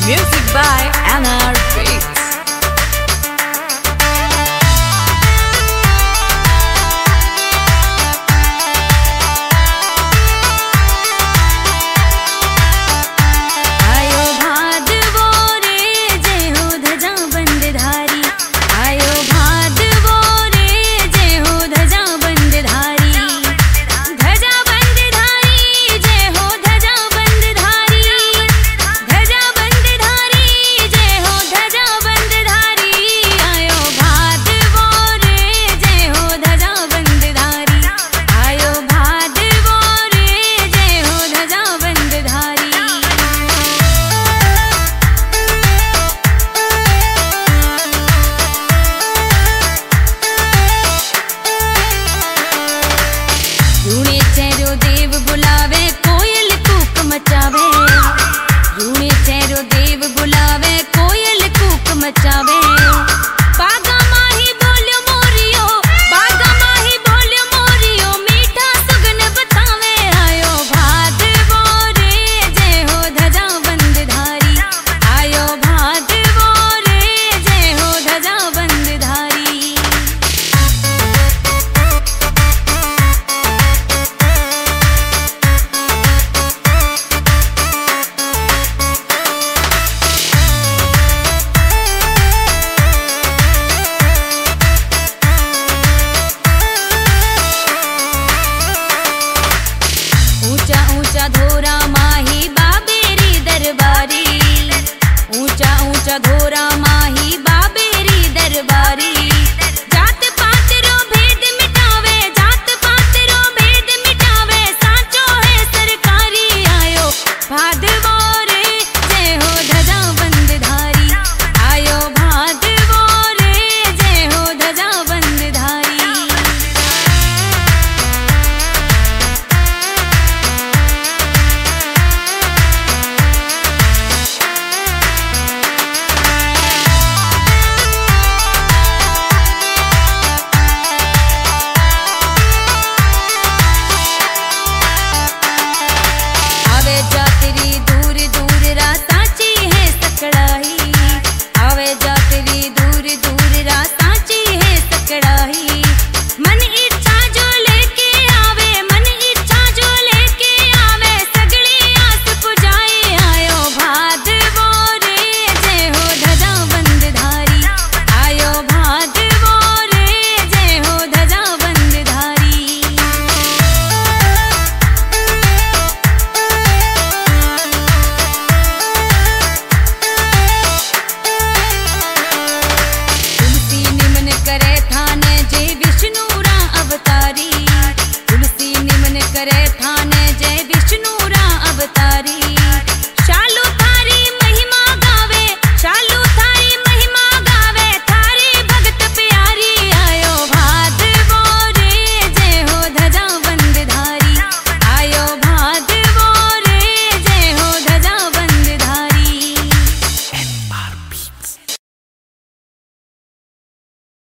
Music by NR Beats. देव बुलावे कोयल कूक मचावे, रूणे चेहरो देव बुलावे कोयल कूक मचावे। बागा माही बोलियो मोरियो, बागा माही बोलियो मोरियो, मीठा सुगन बतावे। आयो भाद बोरे जय हो ध्वजा बंदधारी, आयो भाद बोरे जय हो ध्वजा बंदधारी। ऊंचा धोरा माही बाबेरी दरबारी, ऊंचा ऊंचा धोरा